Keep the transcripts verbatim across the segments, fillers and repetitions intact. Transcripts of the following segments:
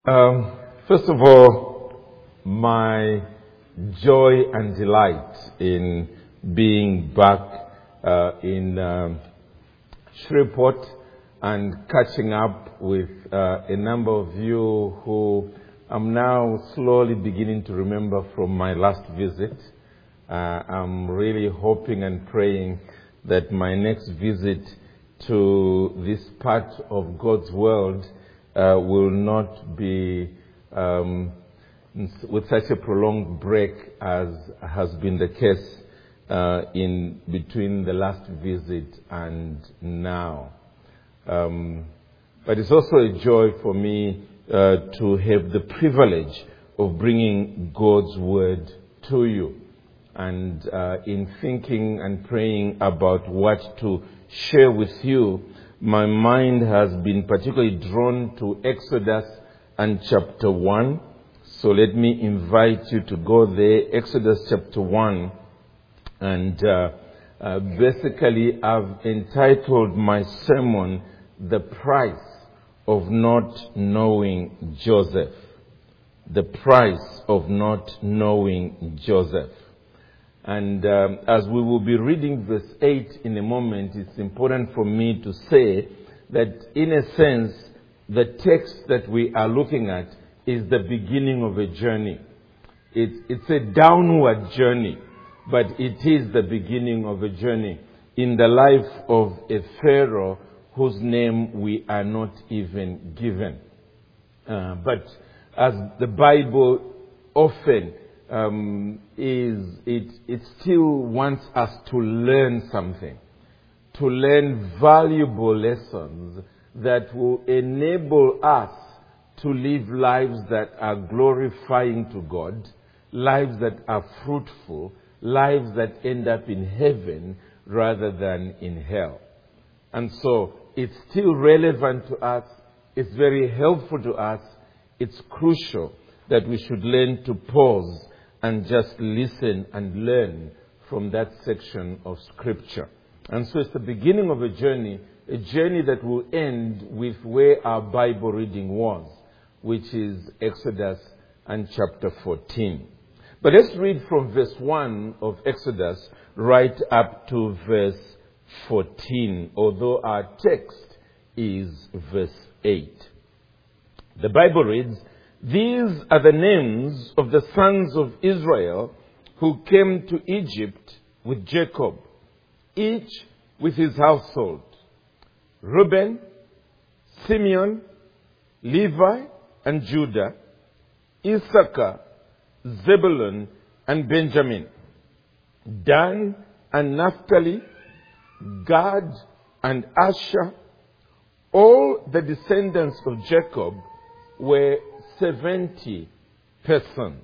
Um, first of all, my joy and delight in being back uh, in um, Shreveport and catching up with uh, a number of you who I'm now slowly beginning to remember from my last visit. Uh, I'm really hoping and praying that my next visit to this part of God's world Uh, will not be um, with such a prolonged break as has been the case uh, in between the last visit and now. Um, but it's also a joy for me uh, to have the privilege of bringing God's word to you. And uh, in thinking and praying about what to share with you, my mind has been particularly drawn to Exodus and chapter one. So let me invite you to go there, Exodus chapter one. And uh, uh, basically I've entitled my sermon, The Price of Not Knowing Joseph. The Price of Not Knowing Joseph. And um, as we will be reading verse eight in a moment, it's important for me to say that in a sense, the text that we are looking at is the beginning of a journey. It's, it's a downward journey, but it is the beginning of a journey in the life of a Pharaoh whose name we are not even given. Uh, but as the Bible often Um, is it, it still wants us to learn something, to learn valuable lessons that will enable us to live lives that are glorifying to God, lives that are fruitful, lives that end up in heaven rather than in hell. And so it's still relevant to us, it's very helpful to us, it's crucial that we should learn to pause and just listen and learn from that section of Scripture. And so it's the beginning of a journey, a journey that will end with where our Bible reading was, which is Exodus and chapter fourteen. But let's read from verse one of Exodus right up to verse fourteen, although our text is verse eight. The Bible reads, "These are the names of the sons of Israel who came to Egypt with Jacob, each with his household: Reuben, Simeon, Levi, and Judah, Issachar, Zebulun, and Benjamin, Dan and Naphtali, Gad and Asher. All the descendants of Jacob were seventy persons.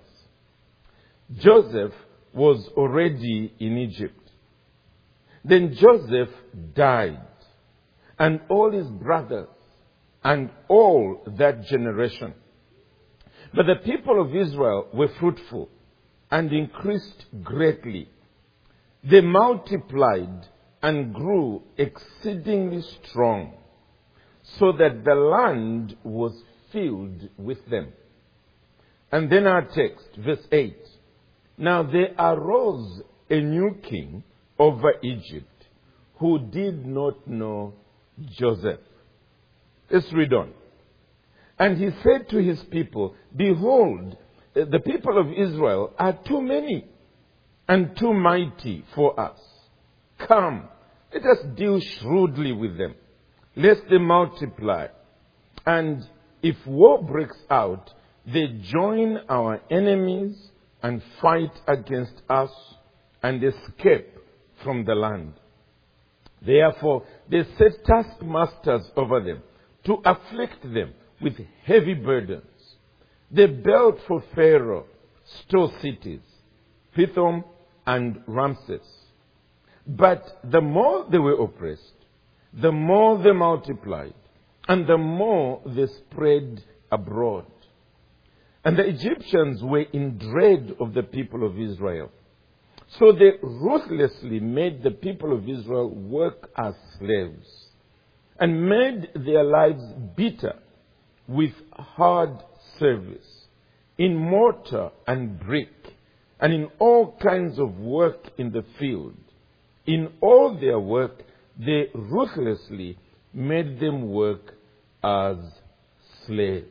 Joseph was already in Egypt. Then Joseph died, and all his brothers, and all that generation. But the people of Israel were fruitful and increased greatly. They multiplied and grew exceedingly strong, so that the land was filled with them." And then our text, verse eight. "Now there arose a new king over Egypt who did not know Joseph." Let's read on. "And he said to his people, Behold, the people of Israel are too many and too mighty for us. Come, let us deal shrewdly with them, lest they multiply. And if war breaks out, they join our enemies and fight against us and escape from the land. Therefore, they set taskmasters over them to afflict them with heavy burdens. They built for Pharaoh store cities, Pithom and Ramses. But the more they were oppressed, the more they multiplied, and the more they spread abroad. And the Egyptians were in dread of the people of Israel. So they ruthlessly made the people of Israel work as slaves, and made their lives bitter with hard service, in mortar and brick, and in all kinds of work in the field. In all their work, they ruthlessly made them work as slaves.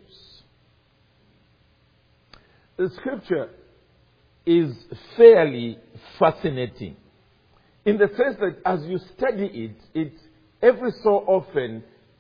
The scripture is fairly fascinating in the sense that as you study it, it every so often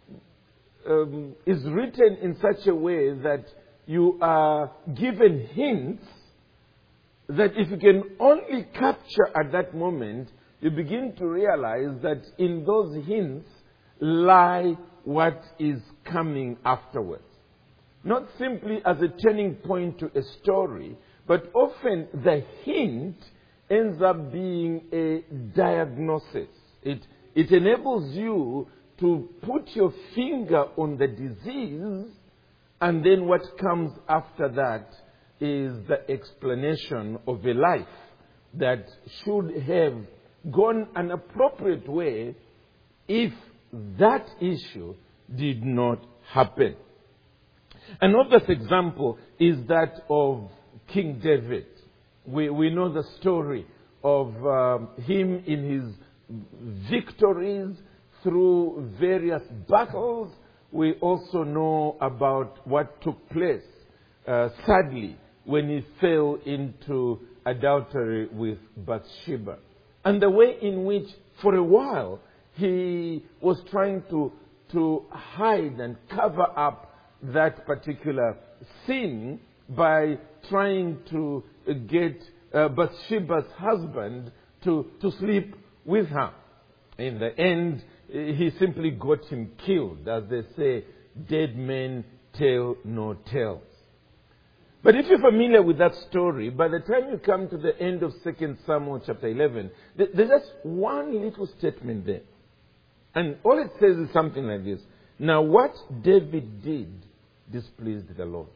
um, is written in such a way that you are given hints that if you can only capture at that moment, you begin to realize that in those hints lie what is coming afterwards. Not simply as a turning point to a story, but often the hint ends up being a diagnosis. It, it enables you to put your finger on the disease, and then what comes after that is the explanation of a life that should have gone an appropriate way if that issue did not happen. An obvious example is that of King David. We, we know the story of um, him in his victories through various battles. We also know about what took place, uh, sadly, when he fell into adultery with Bathsheba. And the way in which, for a while, he was trying to, to hide and cover up that particular sin by trying to get uh, Bathsheba's husband to, to sleep with her. In the end, he simply got him killed. As they say, dead men tell no tales. But if you're familiar with that story, by the time you come to the end of Second Samuel chapter eleven, there's just one little statement there. And all it says is something like this. Now what David did displeased the Lord.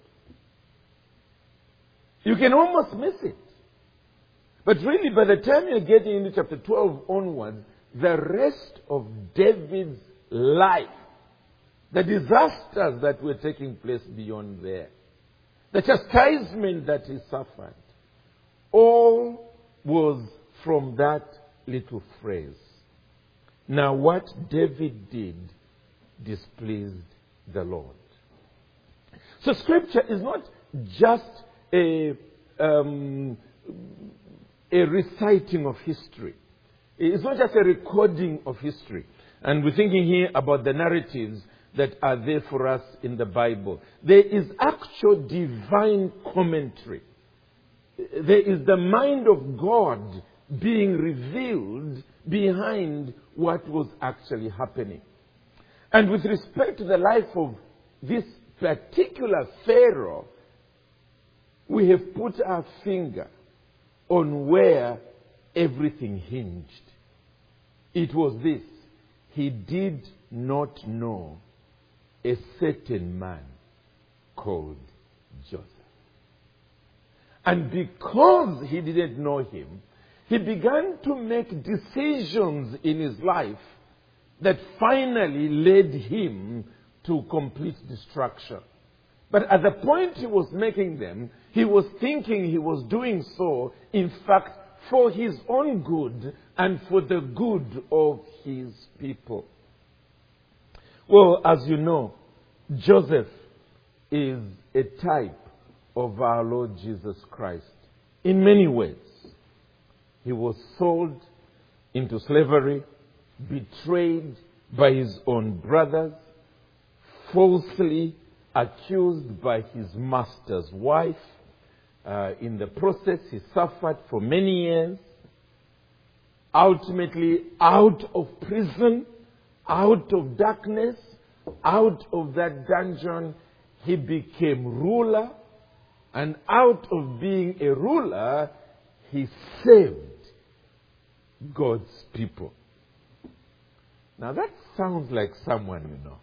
You can almost miss it. But really, by the time you're getting into chapter twelve onwards, the rest of David's life, the disasters that were taking place beyond there, the chastisement that he suffered, all was from that little phrase. Now what David did displeased the Lord. So scripture is not just a, um, a reciting of history. It's not just a recording of history. And we're thinking here about the narratives that are there for us in the Bible. There is actual divine commentary. There is the mind of God being revealed behind what was actually happening. And with respect to the life of this particular Pharaoh, we have put our finger on where everything hinged. It was this: he did not know a certain man called Joseph. And because he didn't know him, he began to make decisions in his life that finally led him to complete destruction. But at the point he was making them, he was thinking he was doing so, in fact, for his own good and for the good of his people. Well, as you know, Joseph is a type of our Lord Jesus Christ in many ways. He was sold into slavery, betrayed by his own brothers, falsely accused by his master's wife. Uh, in the process, he suffered for many years. Ultimately, out of prison, out of darkness, out of that dungeon, he became ruler. And out of being a ruler, he saved God's people. Now that sounds like someone you know.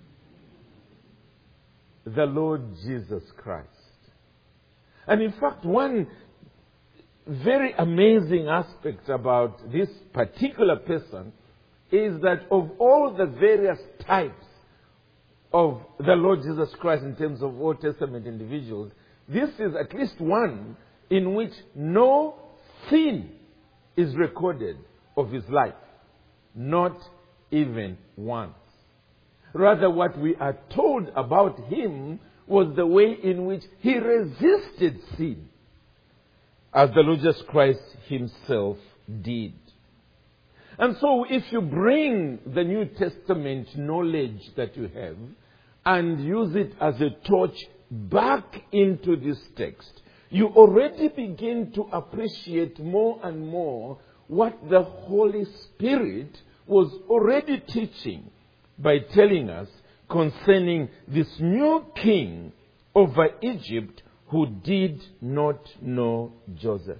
The Lord Jesus Christ. And in fact, one very amazing aspect about this particular person is that of all the various types of the Lord Jesus Christ in terms of Old Testament individuals, this is at least one in which no sin is recorded of his life. Not even once. Rather, what we are told about him was the way in which he resisted sin, as the Lord Jesus Christ himself did. And so if you bring the New Testament knowledge that you have and use it as a torch back into this text, you already begin to appreciate more and more what the Holy Spirit was already teaching by telling us concerning this new king over Egypt who did not know Joseph.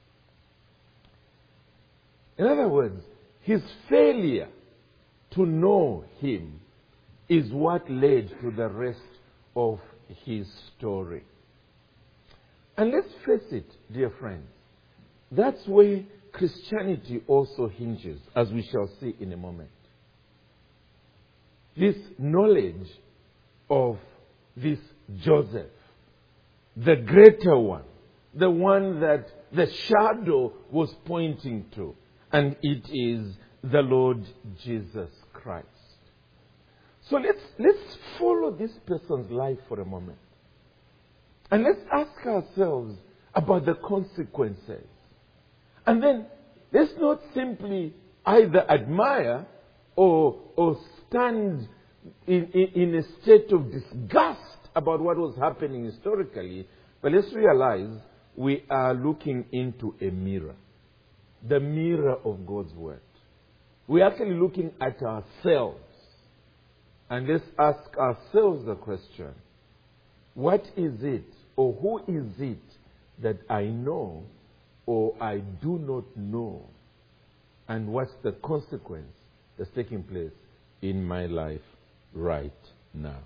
In other words, his failure to know him is what led to the rest of his story. And let's face it, dear friends, that's where Christianity also hinges, as we shall see in a moment. This knowledge of this Joseph, the greater one, the one that the shadow was pointing to, and it is the Lord Jesus Christ. So let's, let's follow this person's life for a moment. And let's ask ourselves about the consequences. And then let's not simply either admire or, or stand in, in, in a state of disgust about what was happening historically, but let's realize we are looking into a mirror. The mirror of God's Word. We're actually looking at ourselves. And let's ask ourselves the question, what is it or who is it that I know or I do not know? And what's the consequence that's taking place in my life right now?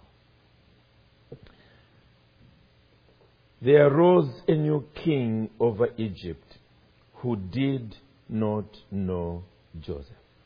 There arose a new king over Egypt who did not know Joseph.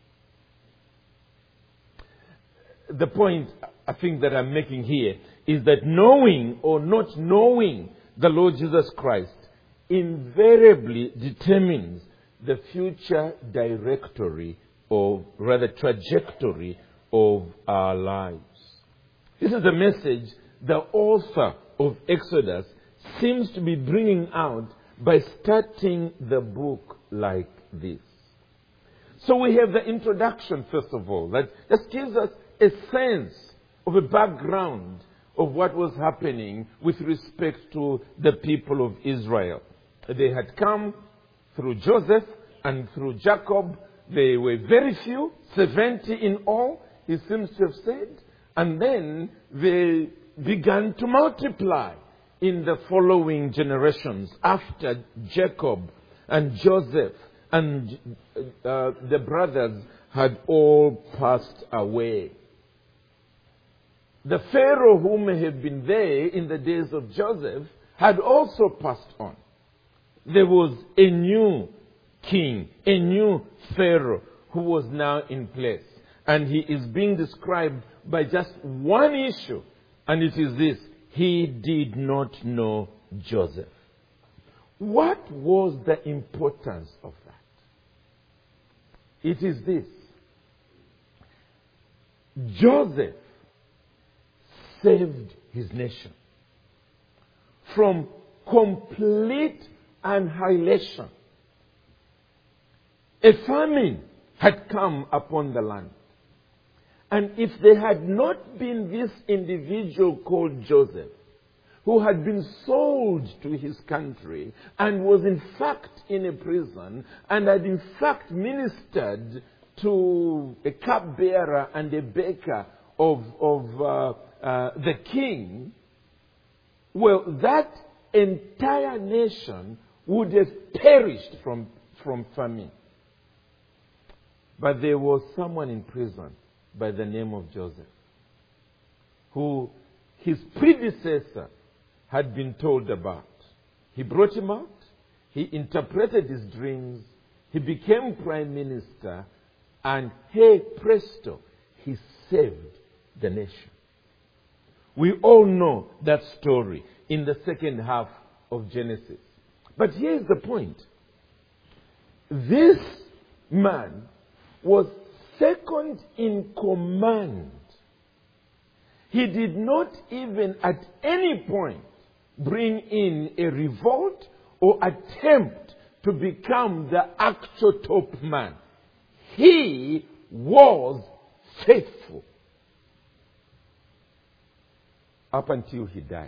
The point I think that I'm making here is that knowing or not knowing the Lord Jesus Christ invariably determines the future directory or rather trajectory of our lives. This is the message the author of Exodus seems to be bringing out by starting the book like this. So we have the introduction, first of all, that just gives us a sense of a background of what was happening with respect to the people of Israel. They had come through Joseph and through Jacob. They were very few, seventy in all, he seems to have said. And then they began to multiply in the following generations after Jacob and Joseph and uh, the brothers had all passed away. The Pharaoh who may have been there in the days of Joseph had also passed on. There was a new king, a new Pharaoh who was now in place. And he is being described by just one issue, and it is this: he did not know Joseph. What was the importance of that? It is this: Joseph saved his nation from complete annihilation. A famine had come upon the land. And if there had not been this individual called Joseph, who had been sold to his country and was in fact in a prison and had in fact ministered to a cupbearer and a baker of, of uh, uh, the king, well, that entire nation would have perished from, from famine. But there was someone in prison by the name of Joseph, who his predecessor had been told about. He brought him out, he interpreted his dreams, he became prime minister, and hey presto, he saved the nation. We all know that story in the second half of Genesis. But here's the point. This man was second in command. He did not even at any point bring in a revolt or attempt to become the actual top man. He was faithful up until he died.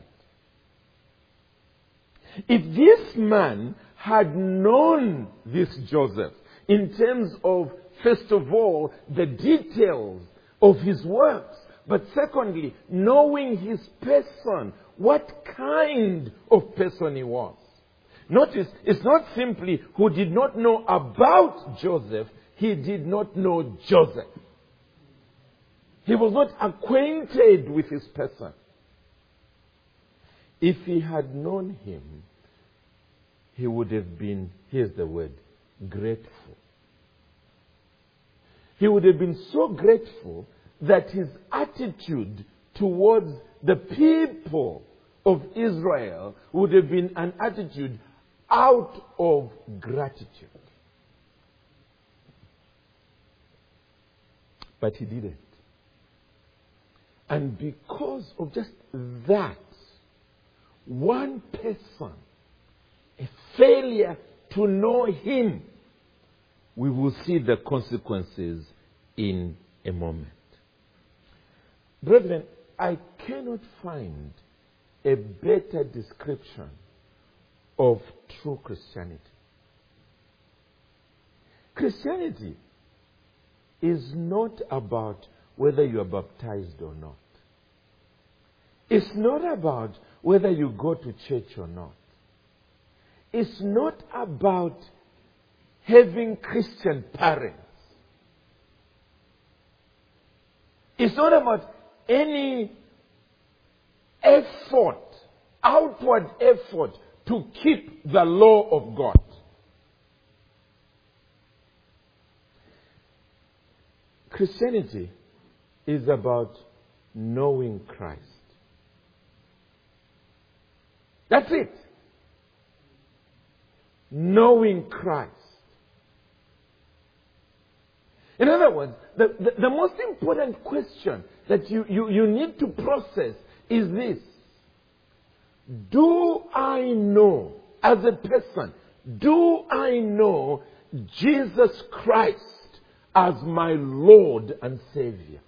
If this man had known this Joseph, in terms of, first of all, the details of his works, but secondly, knowing his person, what kind of person he was. Notice, it's not simply who did not know about Joseph, he did not know Joseph. He was not acquainted with his person. If he had known him, he would have been, here's the word, grateful. He would have been so grateful that his attitude towards the people of Israel would have been an attitude out of gratitude. But he didn't. And because of just that, one person, a failure to know him, we will see the consequences in a moment. Brethren, I cannot find a better description of true Christianity. Christianity is not about whether you are baptized or not. It's not about whether you go to church or not. It's not about having Christian parents. It's not about any effort, outward effort to keep the law of God. Christianity is about knowing Christ. That's it. Knowing Christ. In other words, the, the, the most important question that you, you, you need to process is this. Do I know, as a person, do I know Jesus Christ as my Lord and Savior?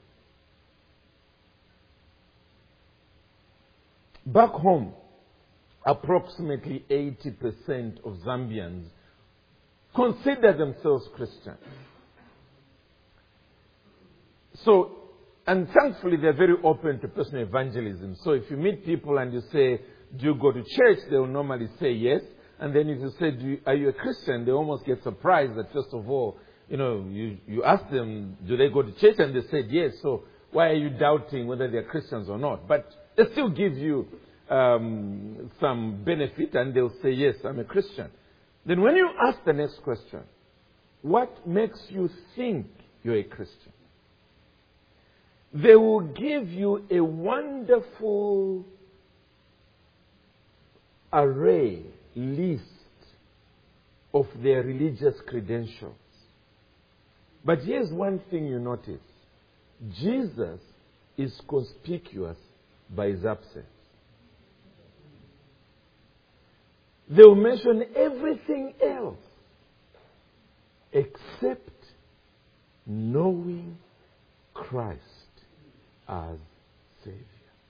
Back home, approximately eighty percent of Zambians consider themselves Christian. So, and thankfully they're very open to personal evangelism. So if you meet people and you say, do you go to church? They will normally say yes. And then if you say, do you, are you a Christian? They almost get surprised that first of all, you know, you, you ask them, do they go to church? And they said yes. So why are you doubting whether they're Christians or not? But they still give you um, some benefit and they'll say, yes, I'm a Christian. Then when you ask the next question, what makes you think you're a Christian? They will give you a wonderful array, list of their religious credentials. But here's one thing you notice. Jesus is conspicuous by his absence. They will mention everything else except knowing Christ as Savior.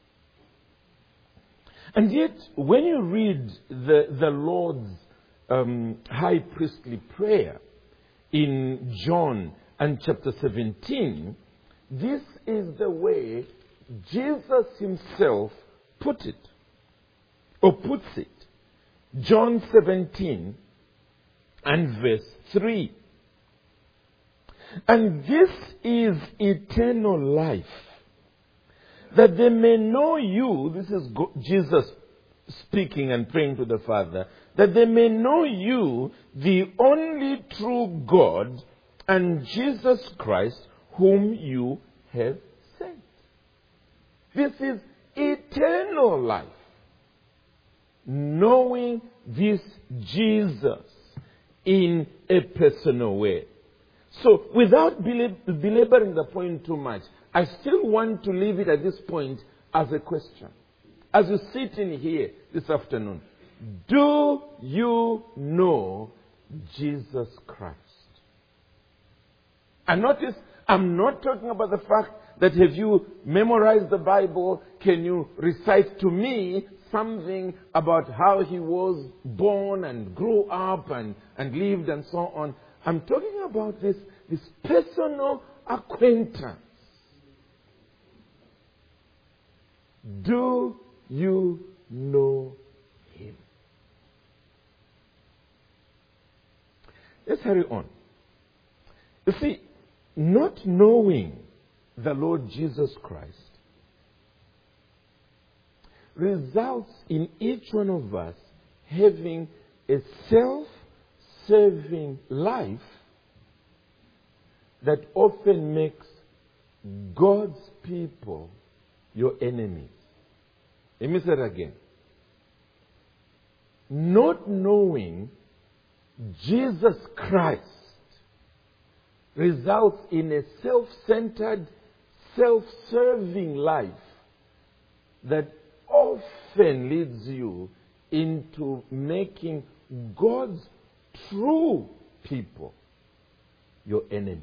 And yet, when you read the, the Lord's um, high priestly prayer in John and chapter seventeen, this is the way Jesus himself put it, or puts it. John seventeen and verse three. And this is eternal life, that they may know you, this is Jesus speaking and praying to the Father, that they may know you, the only true God, and Jesus Christ, whom you have sent. This is eternal life. Knowing this Jesus in a personal way. So, without belab- belaboring the point too much, I still want to leave it at this point as a question. As you sit in here this afternoon, do you know Jesus Christ? And notice, I'm not talking about the fact that have you memorized the Bible? Can you recite to me something about how he was born and grew up and, and lived and so on? I'm talking about this, this personal acquaintance. Do you know him? Let's hurry on. You see, not knowing the Lord Jesus Christ results in each one of us having a self-serving life that often makes God's people your enemies. Let me say it again. Not knowing Jesus Christ results in a self-centered, self-serving life that often leads you into making God's true people your enemies.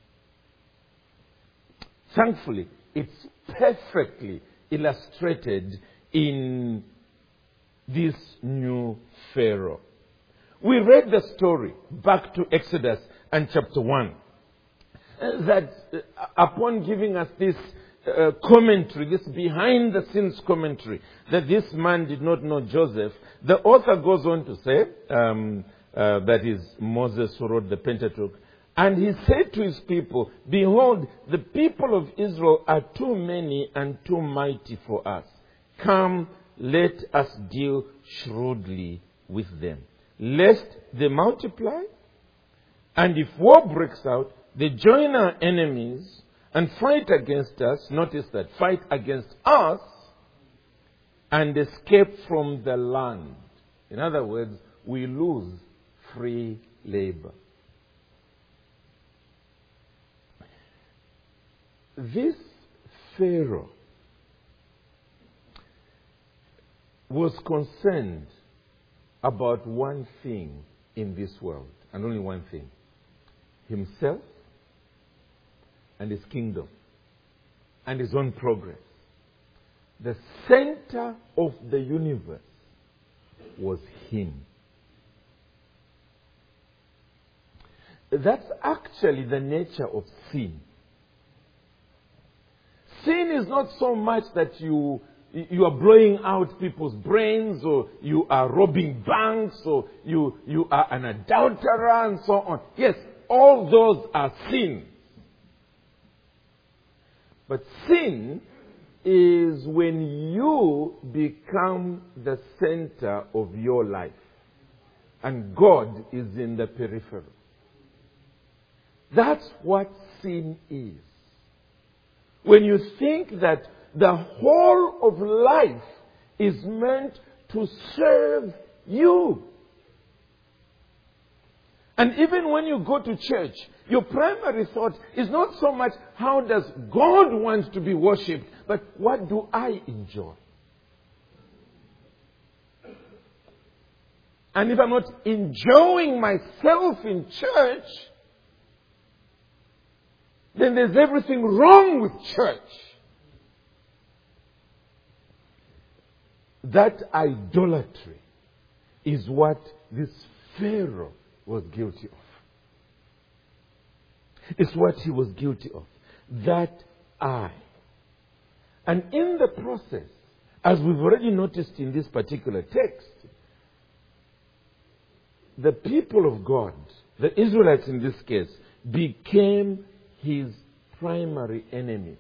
Thankfully, it's perfectly illustrated in this new Pharaoh. We read the story back to Exodus and chapter one. That uh, upon giving us this uh, commentary, this behind the scenes commentary, that this man did not know Joseph, the author goes on to say, um, uh, that is Moses who wrote the Pentateuch, and he said to his people, behold, the people of Israel are too many and too mighty for us. Come, let us deal shrewdly with them, lest they multiply, and if war breaks out, they join our enemies and fight against us. Notice that, fight against us and escape from the land. In other words, we lose free labor. This Pharaoh was concerned about one thing in this world, and only one thing: himself and his kingdom and his own progress. The center of the universe was him. That's actually the nature of sin. Sin is not so much that you you are blowing out people's brains, or you are robbing banks, or you, you are an adulterer and so on. Yes, all those are sins. But sin is when you become the center of your life and God is in the periphery. That's what sin is. When you think that the whole of life is meant to serve you. And even when you go to church, your primary thought is not so much how does God want to be worshipped, but what do I enjoy? And if I'm not enjoying myself in church, then there's everything wrong with church. That idolatry is what this Pharaoh was guilty of. It's what he was guilty of. That I. And in the process, as we've already noticed in this particular text, the people of God, the Israelites in this case, became his primary enemies.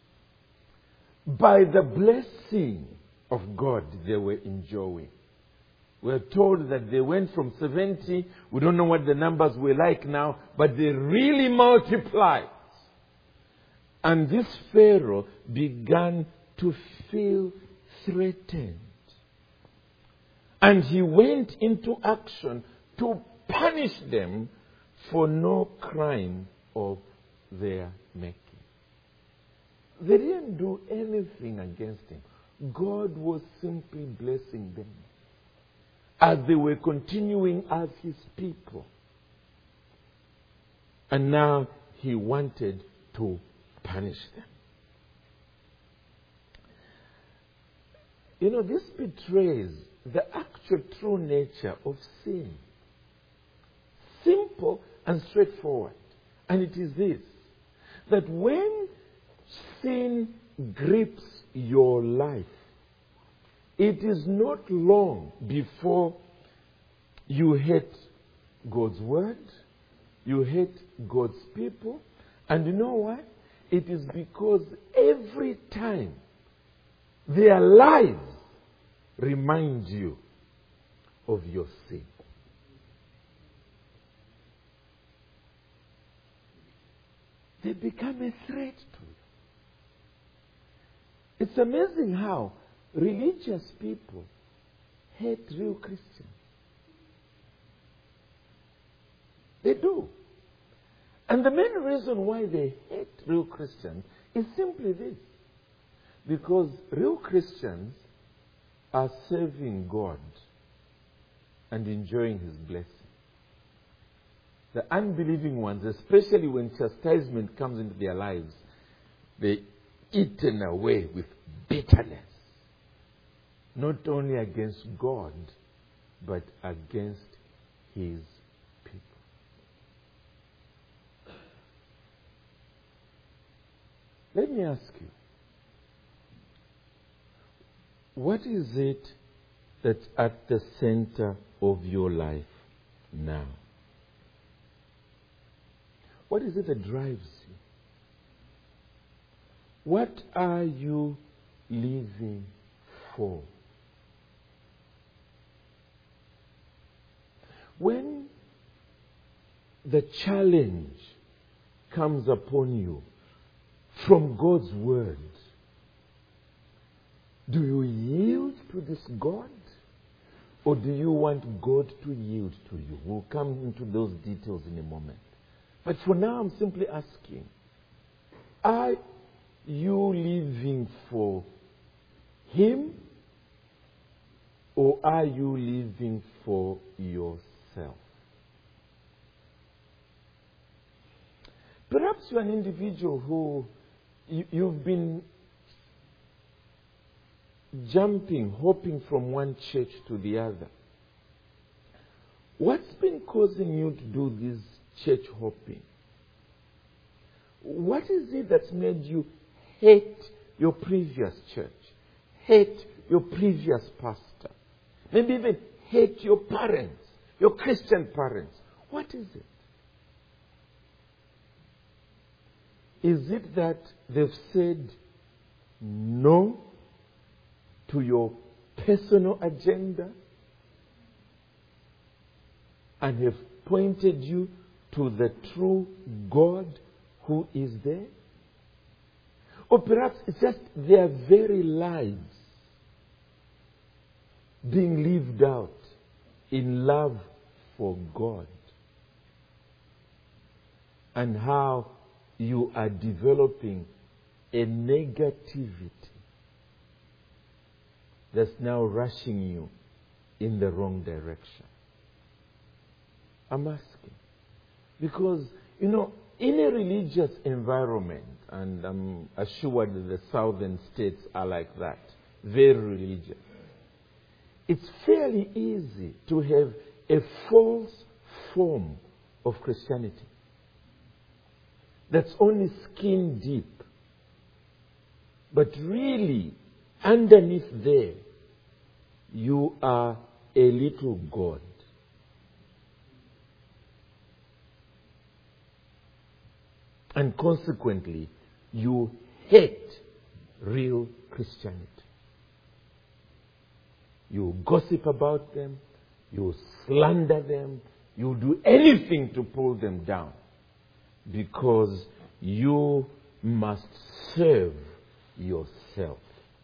By the blessing of God they were enjoying. We're told that they went from seventy, we don't know what the numbers were like now, but they really multiplied. And this Pharaoh began to feel threatened. And he went into action to punish them for no crime of their making. They didn't do anything against him. God was simply blessing them as they were continuing as his people. And now he wanted to punish them. You know, this betrays the actual true nature of sin. Simple and straightforward. And it is this, that when sin grips your life, it is not long before you hate God's word, you hate God's people. And you know why? It is because every time their lives remind you of your sin. They become a threat to you. It's amazing how religious people hate real Christians. They do. And the main reason why they hate real Christians is simply this. Because real Christians are serving God and enjoying his blessing. The unbelieving ones, especially when chastisement comes into their lives, they're eaten away with bitterness. Not only against God, but against his people. Let me ask you, what is it that's at the center of your life now? What is it that drives you? What are you living for? When the challenge comes upon you from God's word, do you yield to this God? Or do you want God to yield to you? We'll come into those details in a moment. But for now, I'm simply asking, are you living for him? Or are you living for yourself? Perhaps you're an individual who you, you've been jumping, hopping from one church to the other. What's been causing you to do this church hopping? What is it that's made you hate your previous church? Hate your previous pastor? Maybe even hate your parents, your Christian parents. What is it? Is it that they've said no to your personal agenda and have pointed you to the true God who is there? Or perhaps it's just their very lives being lived out in love for God, and how you are developing a negativity that's now rushing you in the wrong direction. I'm asking. Because, you know, in a religious environment, and I'm assured that the southern states are like that, very religious, it's fairly easy to have a false form of Christianity that's only skin deep. But really, underneath there, you are a little God. And consequently, you hate real Christianity. You gossip about them, you slander them, you do anything to pull them down, because you must serve yourself.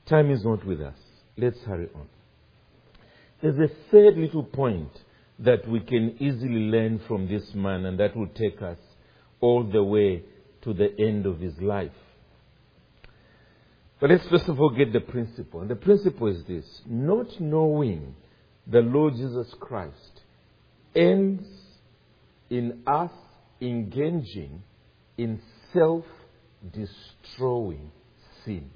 Time is not with us. Let's hurry on. There's a third little point that we can easily learn from this man, and that will take us all the way to the end of his life. But let's first of all get the principle. And the principle is this: not knowing the Lord Jesus Christ ends in us engaging in self-destroying sin.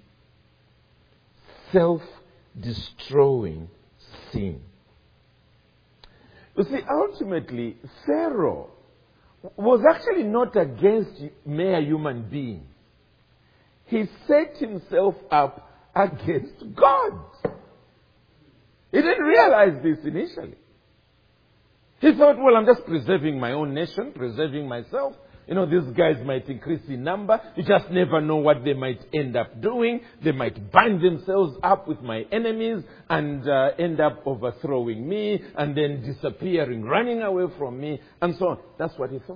Self-destroying sin. You see, ultimately, Pharaoh was actually not against mere human beings. He set himself up against God. He didn't realize this initially. He thought, well, I'm just preserving my own nation, preserving myself. You know, these guys might increase in number. You just never know what they might end up doing. They might bind themselves up with my enemies and uh, end up overthrowing me and then disappearing, running away from me, and so on. That's what he thought.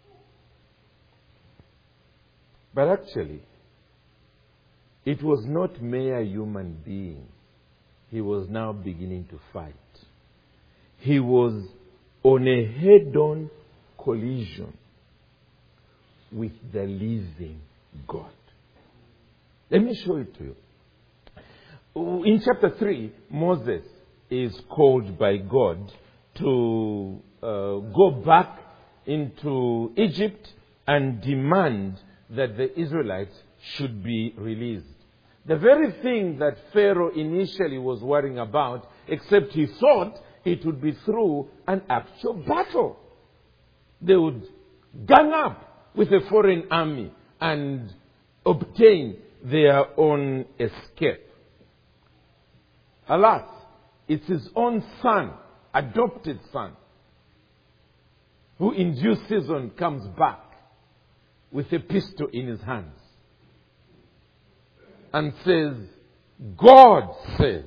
But actually, it was not mere human beings he was now beginning to fight. He was on a head-on collision with the living God. Let me show it to you. In chapter three, Moses is called by God to uh, go back into Egypt and demand that the Israelites should be released. The very thing that Pharaoh initially was worrying about, except he thought it would be through an actual battle. They would gang up with a foreign army and obtain their own escape. Alas, it's his own son, adopted son, who in due season comes back with a pistol in his hands and says, God says,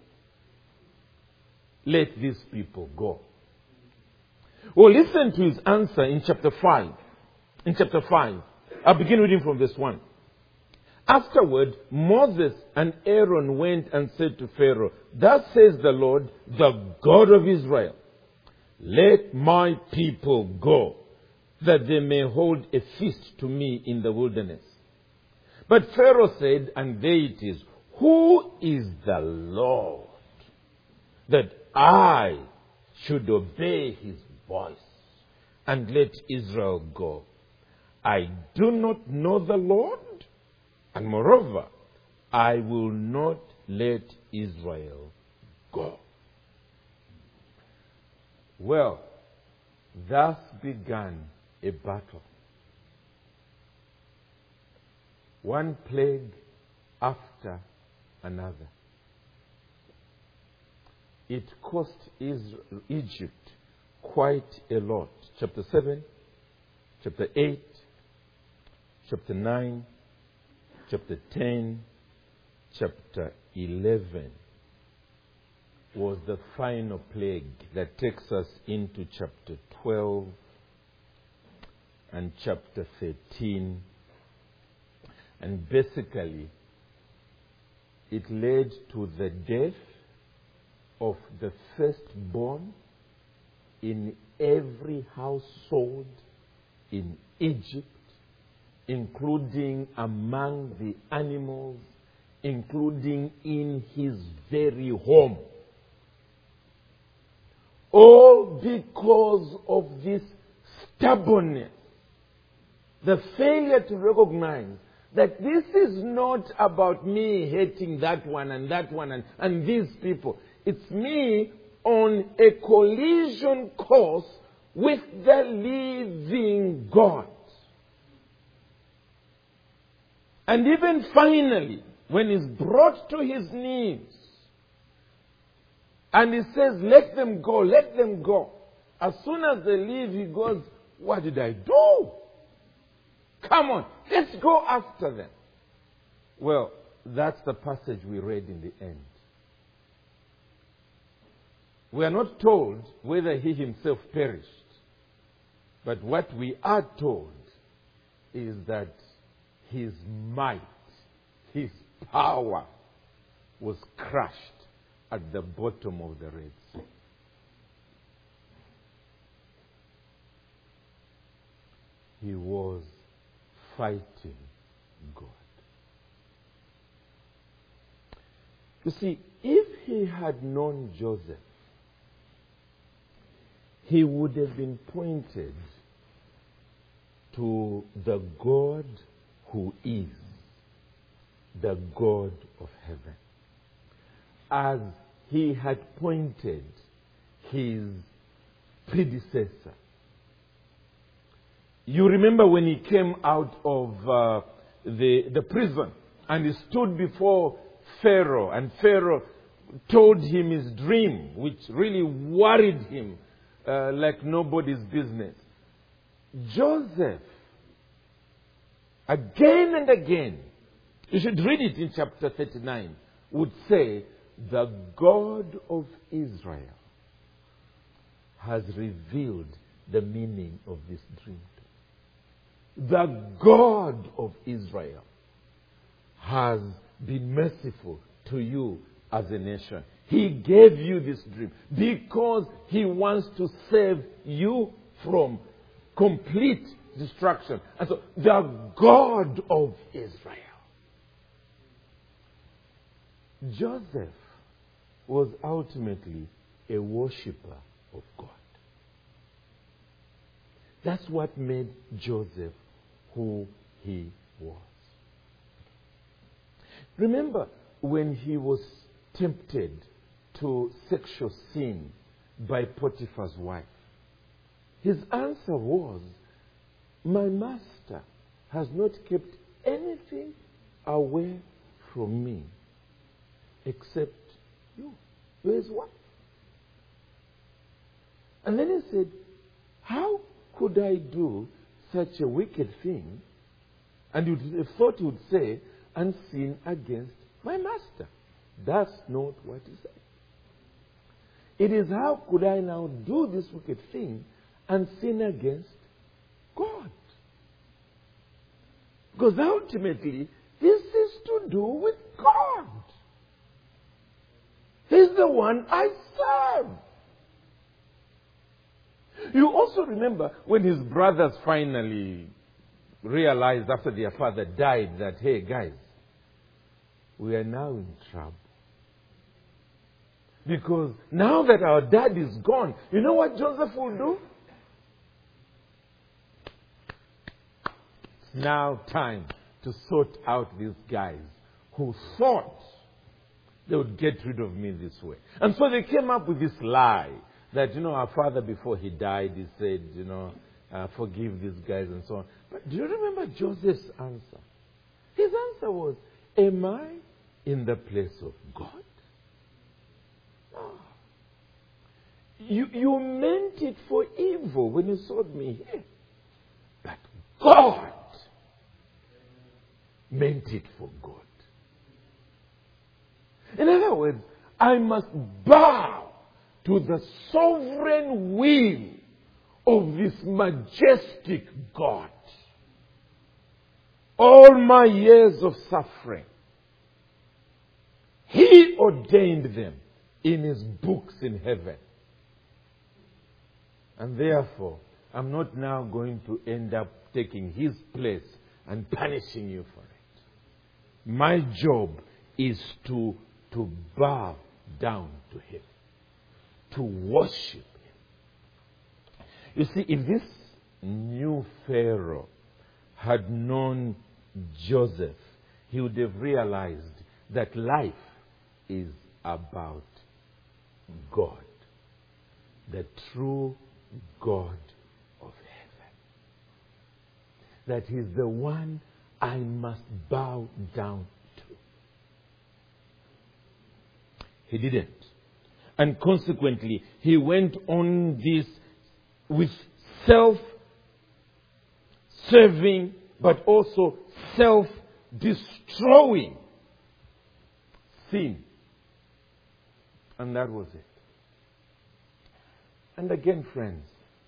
let these people go. Well, listen to his answer in chapter five. In chapter five, I'll begin reading from verse one. Afterward, Moses and Aaron went and said to Pharaoh, thus says the Lord, the God of Israel, let my people go, that they may hold a feast to me in the wilderness. But Pharaoh said, and there it is, who is the Lord, that I should obey his voice and let Israel go? I do not know the Lord, and moreover, I will not let Israel go. Well, thus began a battle. One plague after another. It cost Israel, Egypt quite a lot. Chapter seven, chapter eight, chapter nine, chapter ten, chapter eleven was the final plague that takes us into chapter twelve and chapter thirteen. And basically, it led to the death of the firstborn in every household in Egypt, including among the animals, including in his very home. All because of this stubbornness, the failure to recognize that this is not about me hating that one and that one and, and these people. It's me on a collision course with the living God. And even finally, when he's brought to his knees, and he says, let them go, let them go. As soon as they leave, he goes, what did I do? Come on, let's go after them. Well, that's the passage we read in the end. We are not told whether he himself perished. But what we are told is that his might, his power was crushed at the bottom of the Red Sea. He was fighting God. You see, if he had known Joseph, he would have been pointed to the God who is the God of heaven, as he had pointed his predecessor. You remember when he came out of uh, the, the prison and he stood before Pharaoh, and Pharaoh told him his dream, which really worried him uh, like nobody's business. Joseph, again and again, you should read it in chapter thirty-nine, would say, the God of Israel has revealed the meaning of this dream. The God of Israel has been merciful to you as a nation. He gave you this dream because he wants to save you from complete destruction. And so, the God of Israel. Joseph was ultimately a worshipper of God. That's what made Joseph who he was. Remember when he was tempted to sexual sin by Potiphar's wife? His answer was, my master has not kept anything away from me except you. You're his wife. And then he said, how could I do such a wicked thing? And you'd have thought he would say, and sin against my master. That's not what he said. It is, how could I now do this wicked thing and sin against God? Because ultimately, this is to do with God. He's the one I serve. You also remember when his brothers finally realized after their father died that, hey guys, we are now in trouble. Because now that our dad is gone, you know what Joseph will do? It's now time to sort out these guys who thought they would get rid of me this way. And so they came up with this lie that, you know, our father before he died, he said, you know, uh, forgive these guys and so on. But do you remember Joseph's answer? His answer was, am I in the place of God? No. You, you meant it for evil when you sold me here. But God meant it for good. In other words, I must bow to the sovereign will of this majestic God. All my years of suffering, He ordained them in His books in heaven. And therefore, I'm not now going to end up taking His place and punishing you for it. My job is to, to bow down to Him, to worship Him. You see, if this new Pharaoh had known Joseph, he would have realized that life is about God, the true God of heaven. That He's the one I must bow down to. He didn't. And consequently, he went on this with self-serving, but also self-destroying sin. And that was it. And again, friends,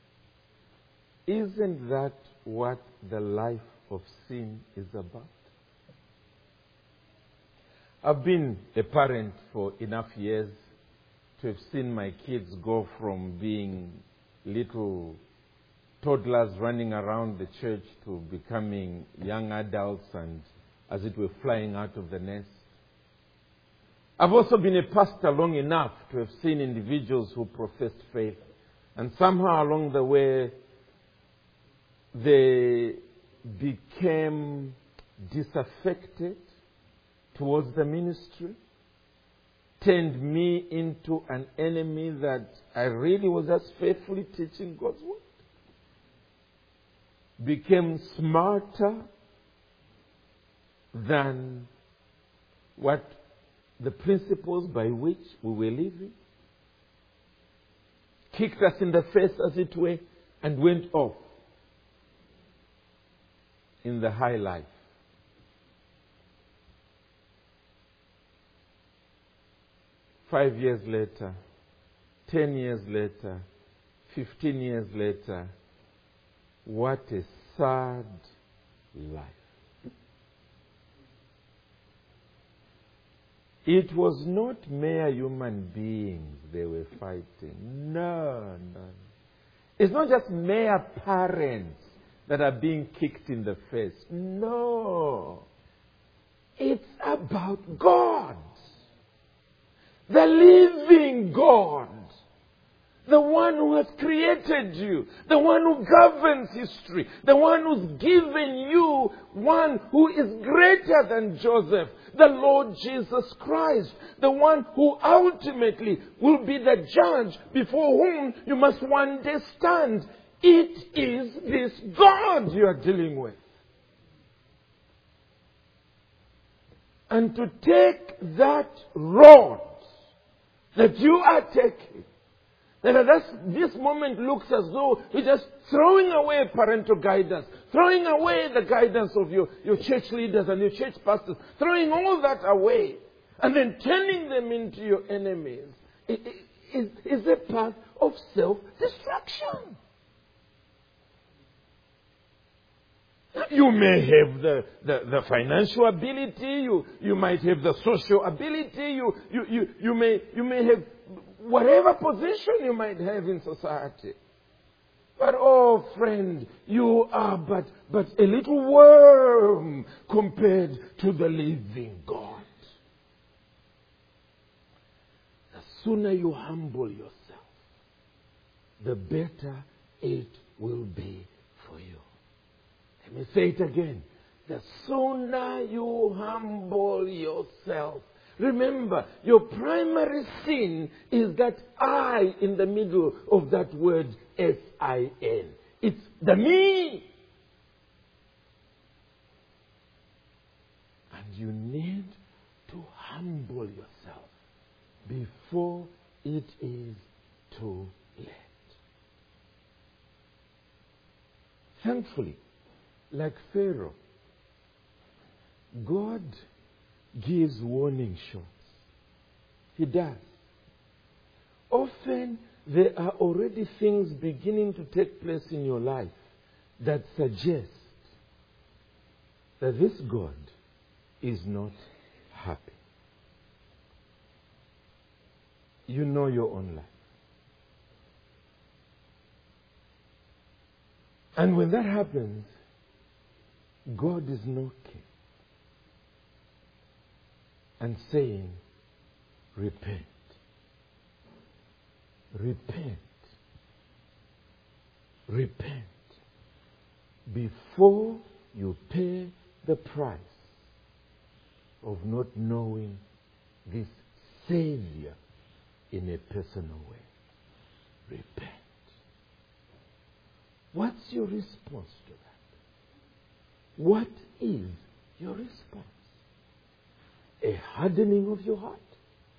isn't that what the life of sin is about? I've been a parent for enough years to have seen my kids go from being little toddlers running around the church to becoming young adults and, as it were, flying out of the nest. I've also been a pastor long enough to have seen individuals who professed faith, and somehow along the way they became disaffected towards the ministry, turned me into an enemy that I really was just faithfully teaching God's word, became smarter than what the principles by which we were living, kicked us in the face, as it were, and went off in the high life. Five years later, ten years later, fifteen years later, what a sad life. It was not mere human beings they were fighting. No, no. It's not just mere parents that are being kicked in the face. No. It's about God. The living God. The one who has created you. The one who governs history. The one who's given you one who is greater than Joseph. The Lord Jesus Christ. The one who ultimately will be the judge before whom you must one day stand. It is this God you are dealing with. And to take that road that you are taking, that at this moment looks as though you're just throwing away parental guidance, throwing away the guidance of your, your church leaders and your church pastors, throwing all that away, and then turning them into your enemies, is, is, is a path of self-destruction. You may have the, the, the financial ability, you, you might have the social ability, you, you, you, you, may, you may have whatever position you might have in society. But oh friend, you are but, but a little worm compared to the living God. The sooner you humble yourself, the better it will be for you. Let me say it again. The sooner you humble yourself. Remember, your primary sin is that I in the middle of that word S I N. It's the me. And you need to humble yourself before it is too late. Thankfully, like Pharaoh, God gives warning shots. He does. Often there are already things beginning to take place in your life that suggest that this God is not happy. You know your own life. And when that happens, God is knocking and saying, repent. Repent. Repent. Before you pay the price of not knowing this Savior in a personal way. Repent. What's your response to that? What is your response? A hardening of your heart?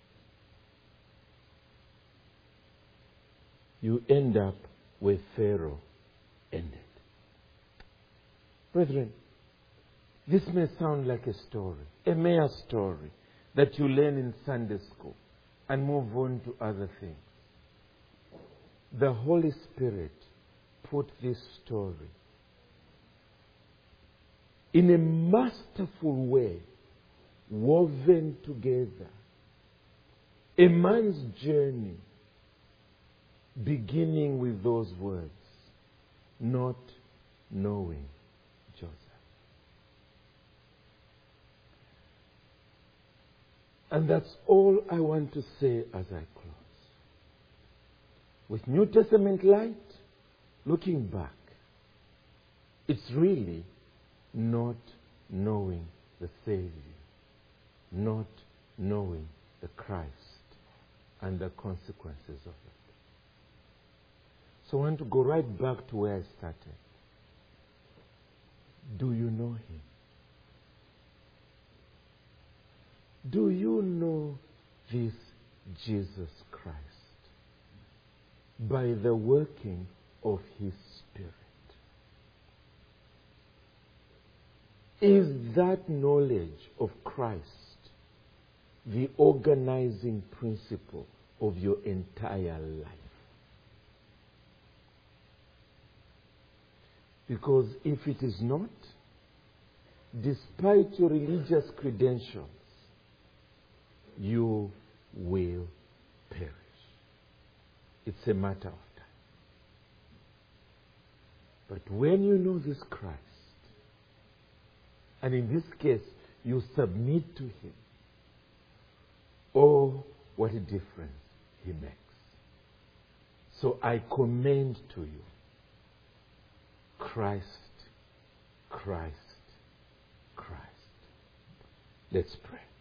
You end up where Pharaoh ended. Brethren, this may sound like a story, a mere story that you learn in Sunday school and move on to other things. The Holy Spirit put this story in a masterful way woven together. A man's journey beginning with those words, not knowing Joseph. And that's all I want to say as I close. With New Testament light, looking back, it's really not knowing the Savior, not knowing the Christ and the consequences of it. So I want to go right back to where I started. Do you know Him? Do you know this Jesus Christ by the working of His Spirit? Is that knowledge of Christ the organizing principle of your entire life? Because if it is not, despite your religious credentials, you will perish. It's a matter of time. But when you know this Christ, and in this case, you submit to Him, oh, what a difference He makes. So I commend to you Christ, Christ, Christ. Let's pray.